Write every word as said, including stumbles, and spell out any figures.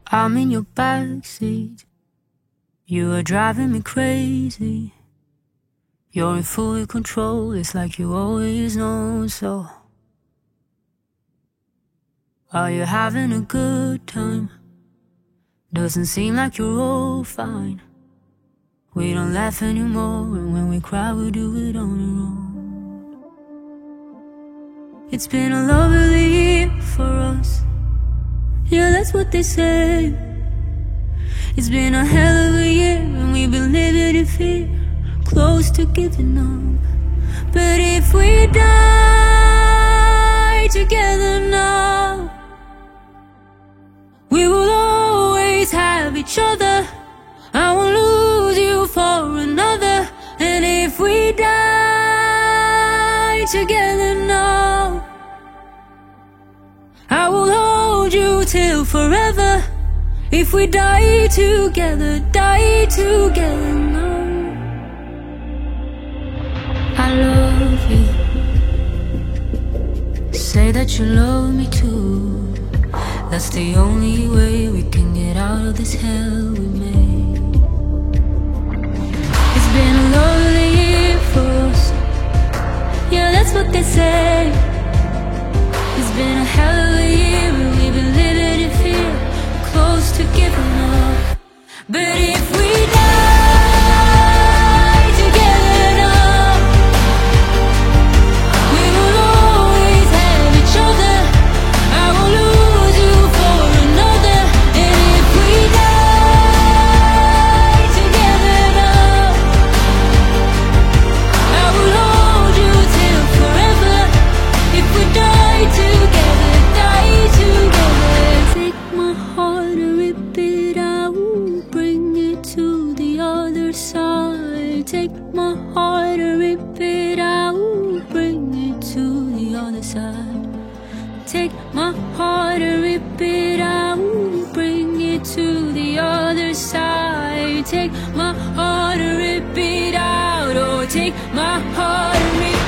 I'm in your backseat. You are driving me crazy. You're in full control, it's like you always know so. Are you having a good time? Doesn't seem like you're all fine. We don't laugh anymore, and when we cry we do it on our own. It's been a lovely year for us. Yeah, that's what they say. It's been a hell of a year, and we've been living in fear, close to giving up. But if we die together now, we will always have each other. I won't lose you for another. And if we die together now, I will hold you till forever. If we die together, die together now. I love you. Say that you love me too. That's the only way we can get out of this hell we made. It's been a lovely year for us. Yeah, that's what they say. It's been a hell of a year, and we've been living in fear, close to giving up. But if we die together now, we will always have each other. I will lose you for another. And if we die together now, I will hold you till forever. If we die together, die together. Take my heart and rip it out, bring it to the other side. Take my heart and rip it out, bring it to the other side. Take my heart and rip it out, bring it to the other side. Take my heart and rip it out. Oh, take my heart and rip it out.